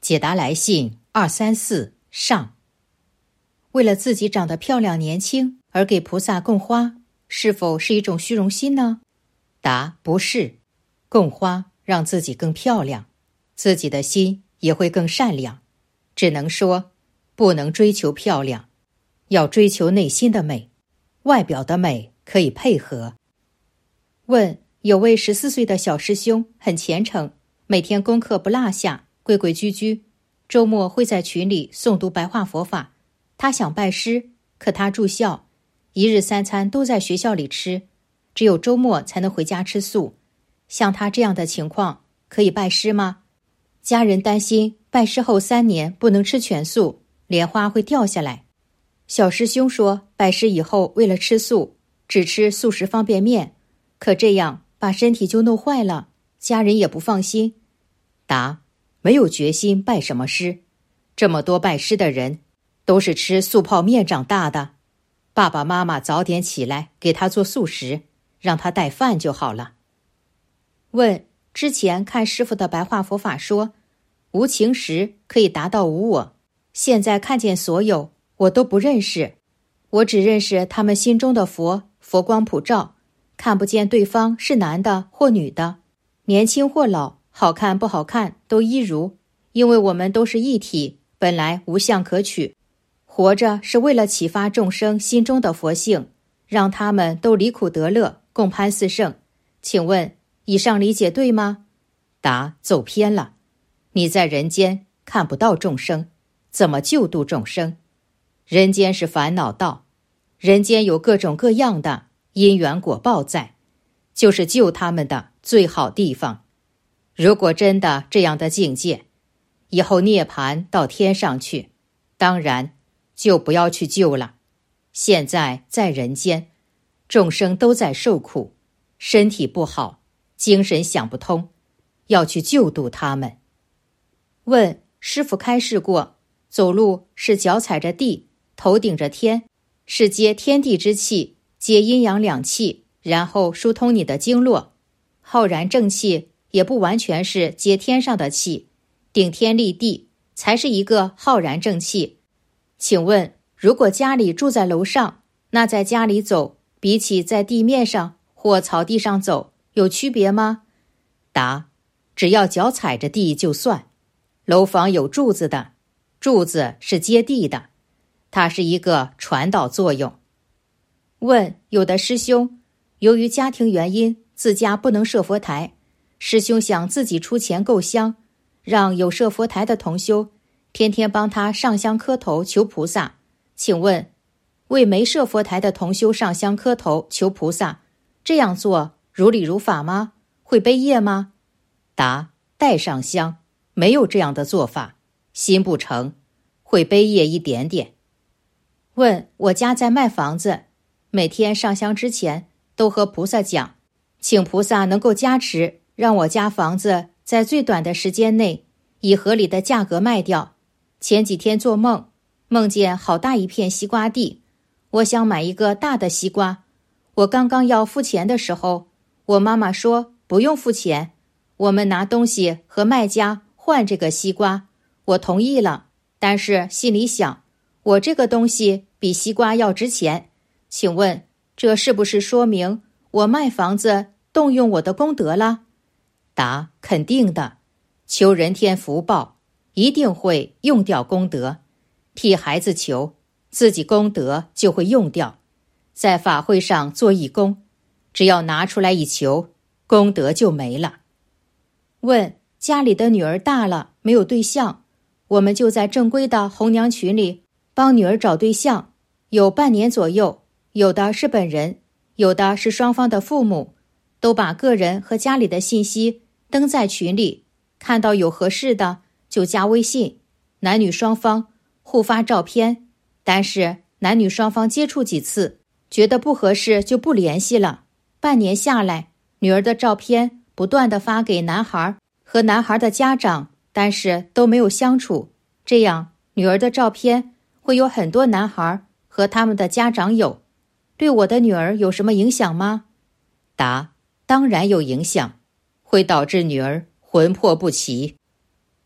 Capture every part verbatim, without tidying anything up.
解答来信二三四上。为了自己长得漂亮年轻而给菩萨供花，是否是一种虚荣心呢？答：不是。供花让自己更漂亮，自己的心也会更善良。只能说，不能追求漂亮，要追求内心的美，外表的美可以配合。问：有位十四岁的小师兄很虔诚，每天功课不落下，规规矩矩，周末会在群里诵读白话佛法。他想拜师，可他住校，一日三餐都在学校里吃，只有周末才能回家吃素。像他这样的情况，可以拜师吗？家人担心拜师后三年不能吃全素，莲花会掉下来。小师兄说，拜师以后为了吃素，只吃素食方便面，可这样把身体就弄坏了，家人也不放心。答：没有决心拜什么师，这么多拜师的人都是吃素泡面长大的，爸爸妈妈早点起来给他做素食，让他带饭就好了。问：之前看师父的白话佛法说，无情时可以达到无我，现在看见所有我都不认识，我只认识他们心中的佛，佛光普照，看不见对方是男的或女的，年轻或老，好看不好看都一如，因为我们都是一体，本来无相可取。活着是为了启发众生心中的佛性，让他们都离苦得乐，共攀四圣。请问以上理解对吗？答：走偏了。你在人间看不到众生，怎么救度众生？人间是烦恼道，人间有各种各样的因缘果报在，就是救他们的最好地方。如果真的这样的境界，以后涅槃到天上去，当然就不要去救了。现在在人间，众生都在受苦，身体不好，精神想不通，要去救度他们。问：师父开示过，走路是脚踩着地，头顶着天，是接天地之气，接阴阳两气，然后疏通你的经络。浩然正气也不完全是接天上的气，顶天立地才是一个浩然正气。请问，如果家里住在楼上，那在家里走，比起在地面上或草地上走，有区别吗？答：只要脚踩着地就算。楼房有柱子的，柱子是接地的，它是一个传导作用。问：有的师兄由于家庭原因，自家不能设佛台，师兄想自己出钱购香，让有设佛台的同修天天帮他上香磕头求菩萨。请问，为没设佛台的同修上香磕头求菩萨，这样做如理如法吗？会背业吗？答：带上香，没有这样的做法，心不诚，会背业一点点。问：我家在卖房子，每天上香之前都和菩萨讲，请菩萨能够加持，让我家房子在最短的时间内以合理的价格卖掉。前几天做梦，梦见好大一片西瓜地，我想买一个大的西瓜，我刚刚要付钱的时候，我妈妈说不用付钱，我们拿东西和卖家换这个西瓜。我同意了，但是心里想，我这个东西比西瓜要值钱，请问这是不是说明我卖房子动用我的功德了？答：肯定的，求人天福报，一定会用掉功德。替孩子求，自己功德就会用掉。在法会上做义工，只要拿出来一求，功德就没了。问：家里的女儿大了，没有对象，我们就在正规的红娘群里帮女儿找对象，有半年左右，有的是本人，有的是双方的父母，都把个人和家里的信息登在群里，看到有合适的就加微信，男女双方互发照片，但是男女双方接触几次，觉得不合适就不联系了。半年下来，女儿的照片不断地发给男孩和男孩的家长，但是都没有相处，这样女儿的照片会有很多男孩和他们的家长有，对我的女儿有什么影响吗？答：当然有影响，会导致女儿魂魄不齐。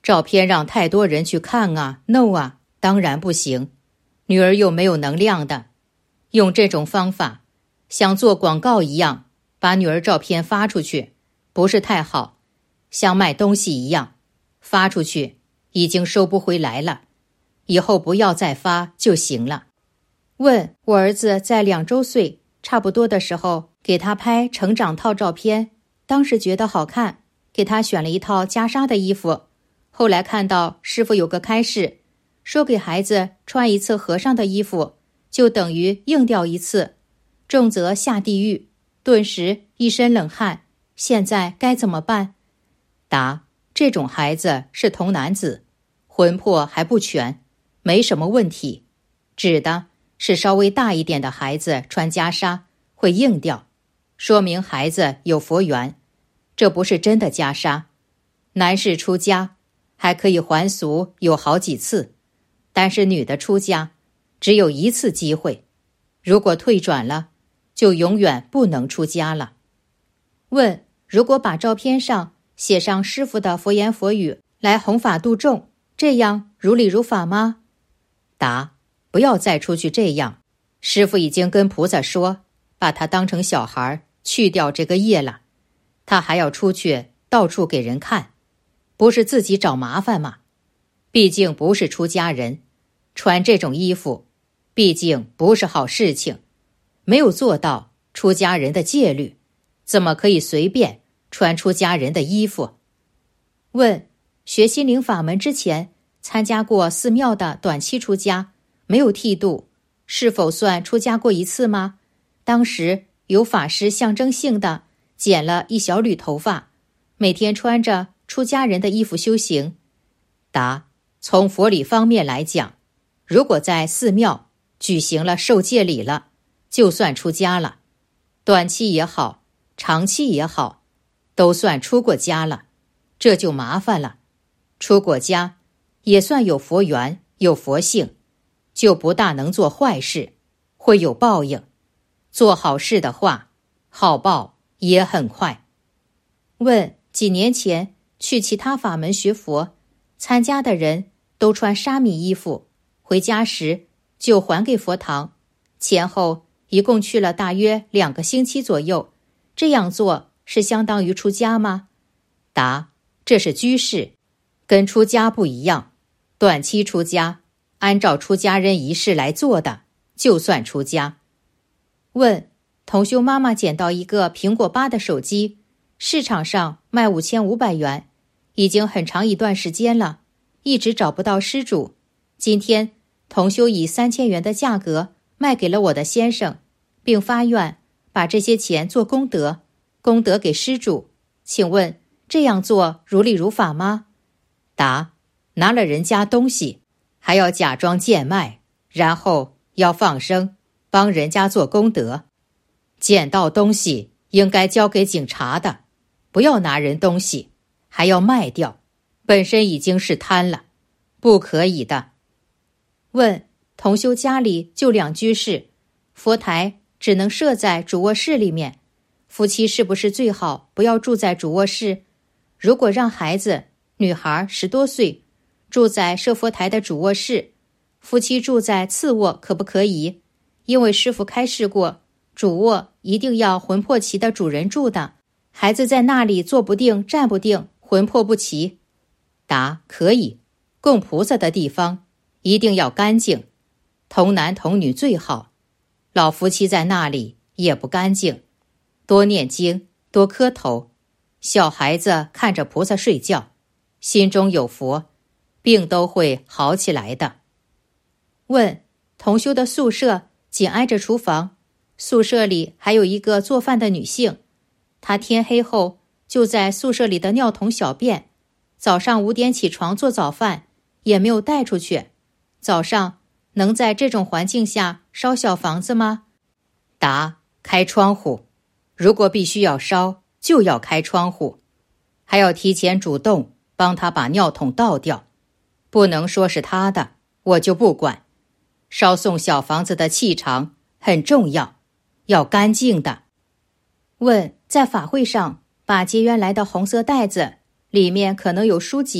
照片让太多人去看啊 ，no 啊，当然不行。女儿又没有能量的，用这种方法，像做广告一样，把女儿照片发出去，不是太好，像卖东西一样，发出去已经收不回来了，以后不要再发就行了。问我儿子在两周岁差不多的时候，给他拍成长套照片，当时觉得好看，给他选了一套袈裟的衣服。后来看到师父有个开示，说给孩子穿一次和尚的衣服，就等于硬掉一次，重则下地狱，顿时一身冷汗。现在该怎么办？答：这种孩子是童男子，魂魄还不全，没什么问题。指的是稍微大一点的孩子穿袈裟会硬掉，说明孩子有佛缘，这不是真的袈裟。男士出家还可以还俗有好几次，但是女的出家只有一次机会，如果退转了，就永远不能出家了。问：如果把照片上写上师父的佛言佛语来弘法度众，这样如理如法吗？答：不要再出去这样，师父已经跟菩萨说，把他当成小孩，去掉这个业了，他还要出去到处给人看，不是自己找麻烦吗？毕竟不是出家人，穿这种衣服毕竟不是好事情，没有做到出家人的戒律，怎么可以随便穿出家人的衣服？问：学心灵法门之前参加过寺庙的短期出家，没有剃度，是否算出家过一次吗？当时有法师象征性的剪了一小缕头发，每天穿着出家人的衣服修行。答：从佛理方面来讲，如果在寺庙举行了受戒礼了，就算出家了，短期也好，长期也好，都算出过家了，这就麻烦了。出过家也算有佛缘，有佛性，就不大能做坏事，会有报应。做好事的话，好报也很快。问：几年前去其他法门学佛，参加的人都穿沙弥衣服，回家时就还给佛堂，前后一共去了大约两个星期左右，这样做是相当于出家吗？答：这是居士，跟出家不一样，短期出家，按照出家人仪式来做的，就算出家。问：同修妈妈捡到一个苹果八的手机，市场上卖五千五百元，已经很长一段时间了，一直找不到失主。今天同修以三千元的价格卖给了我的先生，并发愿把这些钱做功德，功德给施主。请问这样做如理如法吗？答：拿了人家东西，还要假装贱卖，然后要放生，帮人家做功德。捡到东西应该交给警察的，不要拿人东西还要卖掉，本身已经是贪了，不可以的。问：同修家里就两居室，佛台只能设在主卧室里面，夫妻是不是最好不要住在主卧室？如果让孩子女孩十多岁住在设佛台的主卧室，夫妻住在次卧可不可以？因为师父开示过，主卧一定要魂魄齐的主人住的，孩子在那里坐不定站不定，魂魄不齐。答：可以，供菩萨的地方一定要干净，童男童女最好，老夫妻在那里也不干净，多念经，多磕头，小孩子看着菩萨睡觉，心中有佛，病都会好起来的。问：同修的宿舍紧挨着厨房，宿舍里还有一个做饭的女性，她天黑后就在宿舍里的尿桶小便，早上五点起床做早饭，也没有带出去。早上能在这种环境下烧小房子吗？答：开窗户，如果必须要烧，就要开窗户，还要提前主动帮他把尿桶倒掉，不能说是他的，我就不管。烧送小房子的气场很重要，要干净的。问：在法会上把结缘来的红色袋子里面可能有书籍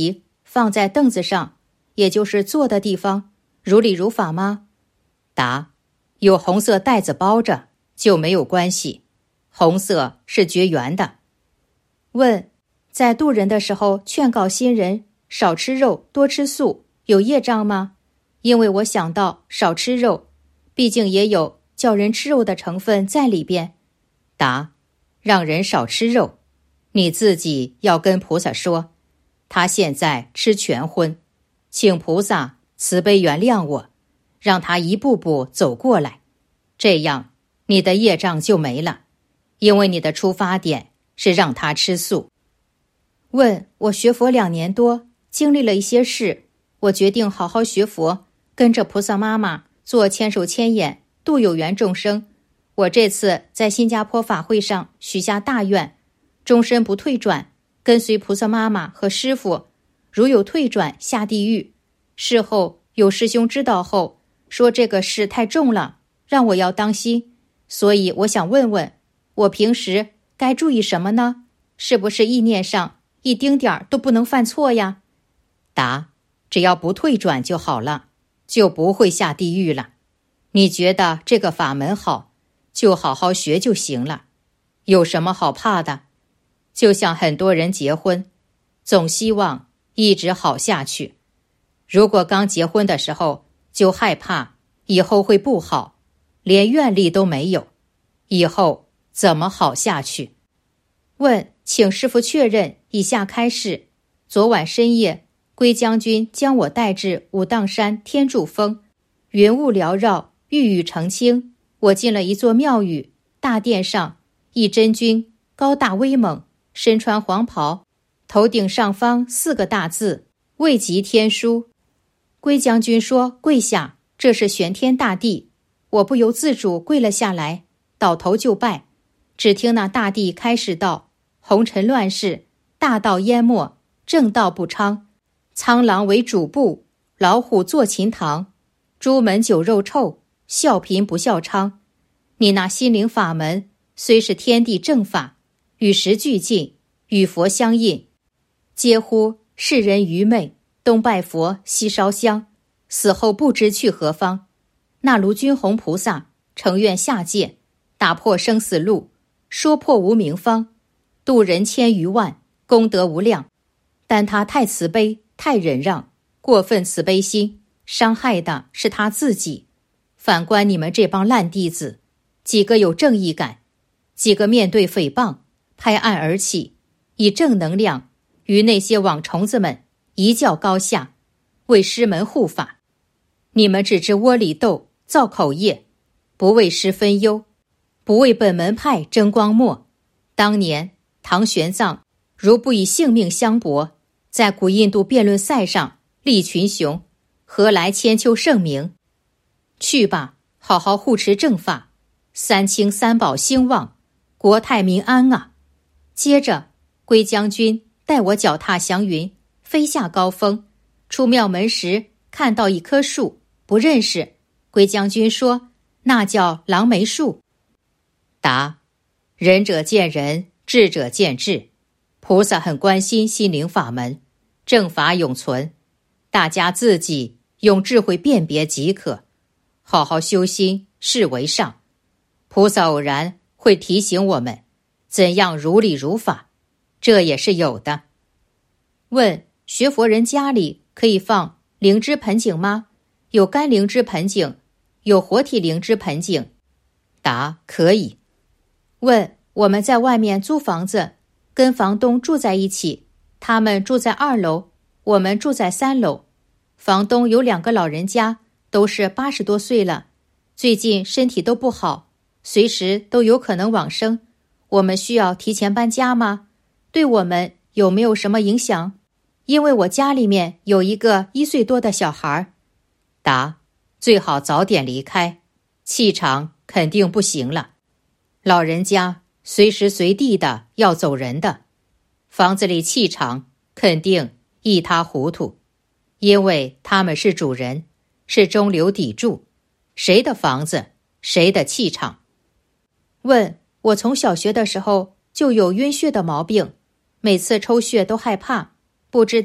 放在凳子上，也就是坐的地方，如理如法吗？答：有红色袋子包着就没有关系，红色是绝缘的。问：在渡人的时候劝告新人少吃肉多吃素，有业障吗？因为我想到少吃肉，毕竟也有叫人吃肉的成分在里边。答：让人少吃肉，你自己要跟菩萨说，他现在吃全荤，请菩萨慈悲原谅我，让他一步步走过来，这样你的业障就没了，因为你的出发点是让他吃素。问：我学佛两年多，经历了一些事，我决定好好学佛，跟着菩萨妈妈做千手千眼，度有缘众生。我这次在新加坡法会上许下大愿，终身不退转，跟随菩萨妈妈和师父，如有退转下地狱。事后有师兄知道后说这个事太重了，让我要当心，所以我想问问，我平时该注意什么呢？是不是意念上一丁点儿都不能犯错呀？答：只要不退转就好了，就不会下地狱了。你觉得这个法门好，就好好学就行了，有什么好怕的？就像很多人结婚，总希望一直好下去，如果刚结婚的时候就害怕以后会不好，连愿力都没有，以后怎么好下去？问：请师父确认以下开示。昨晚深夜，龟将军将我带至武当山天柱峰，云雾缭绕，郁郁澄清。我进了一座庙宇，大殿上一真君高大威猛，身穿黄袍，头顶上方四个大字：位极天书。龟将军说：跪下，这是玄天大帝。我不由自主跪了下来，倒头就拜。只听那大帝开始道：红尘乱世，大道淹没，正道不昌，苍狼为主簿，老虎坐琴堂，朱门酒肉臭，笑贫不笑娼。你那心灵法门虽是天地正法，与时俱进，与佛相应，皆乎世人愚昧，东拜佛西烧香，死后不知去何方。那卢君宏菩萨诚愿下界，打破生死路，说破无明方，度人千余万，功德无量。但他太慈悲，太忍让，过分慈悲心，伤害的是他自己。反观你们这帮烂弟子，几个有正义感，几个面对诽谤拍案而起，以正能量与那些网虫子们一较高下，为师门护法。你们只知窝里斗，造口业，不为师分忧，不为本门派争光墨。当年唐玄奘如不以性命相搏，在古印度辩论赛上立群雄，何来千秋盛名？去吧，好好护持正法，三清三宝兴旺，国泰民安啊！接着龟将军带我脚踏祥云，飞下高峰。出庙门时看到一棵树，不认识。龟将军说那叫狼梅树。答：仁者见仁，智者见智。菩萨很关心心灵法门，正法永存，大家自己用智慧辨别即可，好好修心，是为上。菩萨偶然会提醒我们怎样如理如法，这也是有的。问：学佛人家里可以放灵芝盆景吗？有干灵芝盆景，有活体灵芝盆景。答：可以。问：我们在外面租房子，跟房东住在一起，他们住在二楼，我们住在三楼。房东有两个老人家，都是八十多岁了，最近身体都不好，随时都有可能往生。我们需要提前搬家吗？对我们有没有什么影响？因为我家里面有一个一岁多的小孩。答：最好早点离开，气场肯定不行了。老人家随时随地的要走人的，房子里气场肯定一塌糊涂，因为他们是主人，是中流砥柱，谁的房子谁的气场。问：我从小学的时候就有晕血的毛病，每次抽血都害怕，不知道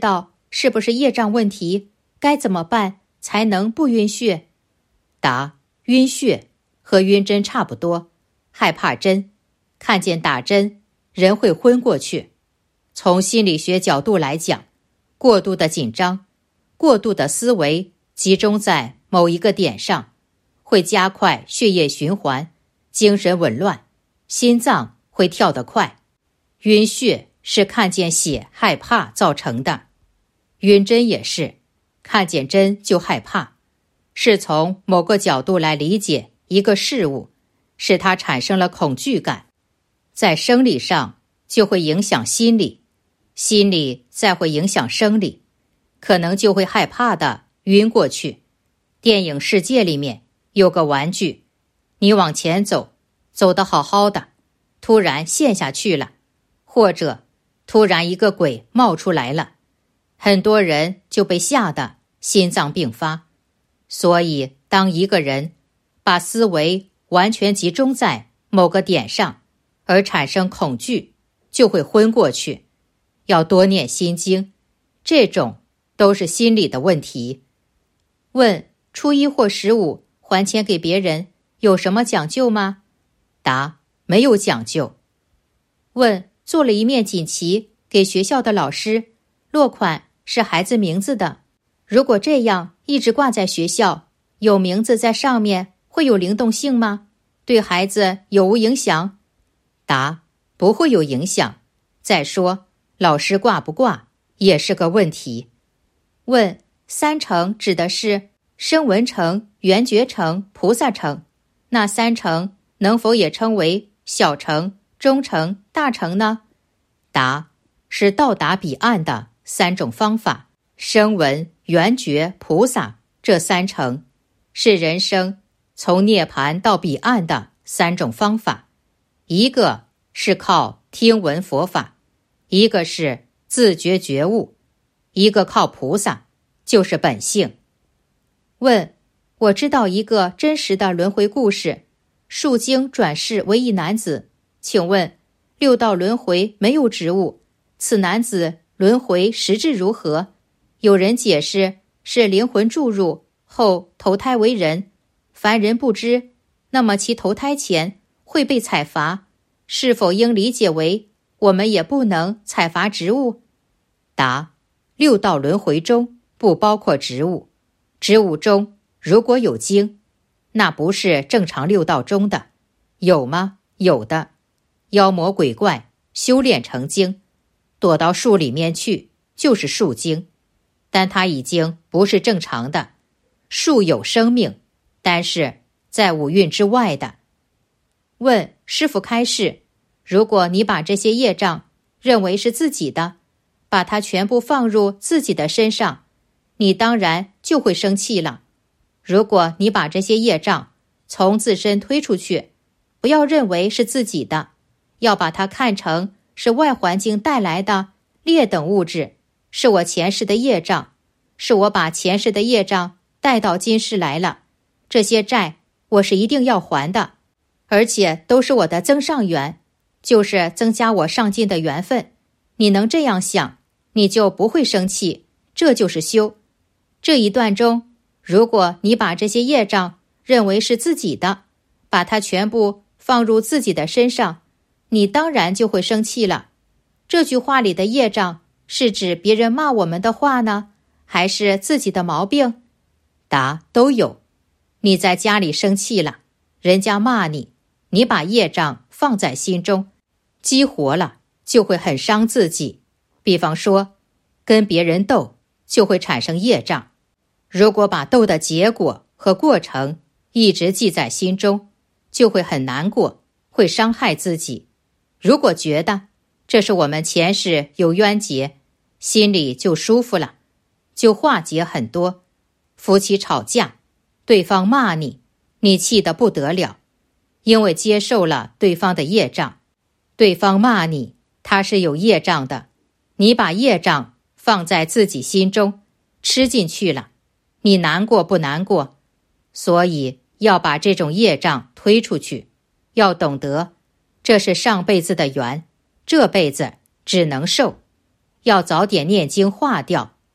是不是业障问题？该怎么办才能不晕血？答：晕血和晕针差不多，害怕针，看见打针，人会昏过去。从心理学角度来讲，过度的紧张，过度的思维集中在某一个点上，会加快血液循环，精神紊乱，心脏会跳得快。晕血是看见血害怕造成的，晕针也是，看见针就害怕，是从某个角度来理解一个事物，使它产生了恐惧感，在生理上就会影响心理，心理再会影响生理，可能就会害怕的晕过去。电影世界里面有个玩具，你往前走，走得好好的，突然陷下去了，或者突然一个鬼冒出来了，很多人就被吓得心脏病发。所以当一个人把思维完全集中在某个点上，而产生恐惧，就会昏过去。要多念心经，这种都是心理的问题。问：初一或十五还钱给别人有什么讲究吗？答：没有讲究。问：做了一面锦旗给学校的老师，落款是孩子名字的，如果这样一直挂在学校，有名字在上面，会有灵动性吗？对孩子有无影响？答：不会有影响。再说老师挂不挂也是个问题。问：三乘指的是声闻乘、缘觉乘、菩萨乘，那三乘能否也称为小乘、中乘、大乘呢？答：是到达彼岸的三种方法，声闻、缘觉、菩萨这三乘是人生从涅槃到彼岸的三种方法，一个是靠听闻佛法，一个是自觉觉悟，一个靠菩萨，就是本性。问：我知道一个真实的轮回故事，树精转世为一男子，请问六道轮回没有职务，此男子轮回实质如何？有人解释是灵魂注入后投胎为人，凡人不知，那么其投胎前会被采罚，是否应理解为我们也不能采罚职务？答：六道轮回中不包括职务，职务中如果有精，那不是正常六道中的。有吗？有的。妖魔鬼怪修炼成精，躲到树里面去，就是树精，但它已经不是正常的。树有生命，但是在五蕴之外的。问：师父开示，如果你把这些业障认为是自己的，把它全部放入自己的身上，你当然就会生气了。如果你把这些业障从自身推出去，不要认为是自己的，要把它看成是外环境带来的劣等物质，是我前世的业障，是我把前世的业障带到今世来了，这些债我是一定要还的，而且都是我的增上缘，就是增加我上进的缘分。你能这样想，你就不会生气，这就是修。这一段中，如果你把这些业障认为是自己的，把它全部放入自己的身上，你当然就会生气了。这句话里的业障是指别人骂我们的话呢，还是自己的毛病？答：都有。你在家里生气了，人家骂你，你把业障放在心中，激活了，就会很伤自己。比方说，跟别人斗，就会产生业障。如果把斗的结果和过程一直记在心中，就会很难过，会伤害自己。如果觉得这是我们前世有冤结，心里就舒服了，就化解很多。夫妻吵架，对方骂你，你气得不得了，因为接受了对方的业障。对方骂你，他是有业障的，你把业障放在自己心中，吃进去了，你难过不难过？所以要把这种业障推出去，要懂得这是上辈子的缘，这辈子只能受，要早点念经化掉，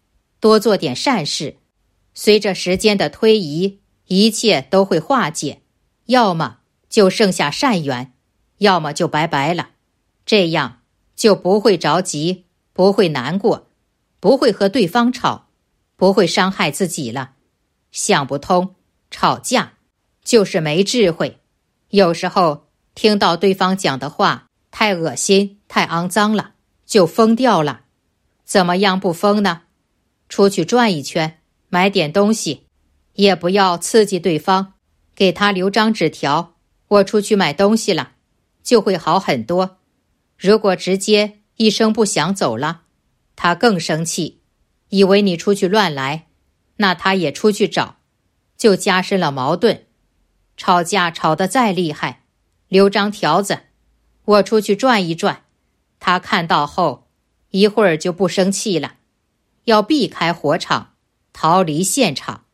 多做点善事，随着时间的推移，一切都会化解，要么就剩下善缘，要么就拜拜了。这样就不会着急，不会难过，不会和对方吵，不会伤害自己了。想不通，吵架就是没智慧。有时候听到对方讲的话太恶心，太肮脏了，就疯掉了。怎么样不疯呢？出去转一圈，买点东西，也不要刺激对方，给他留张纸条，我出去买东西了，就会好很多。如果直接一声不响走了，他更生气，以为你出去乱来，那他也出去找，就加深了矛盾。吵架吵得再厉害，留张条子，我出去转一转，他看到后一会儿就不生气了。要避开火场，逃离现场。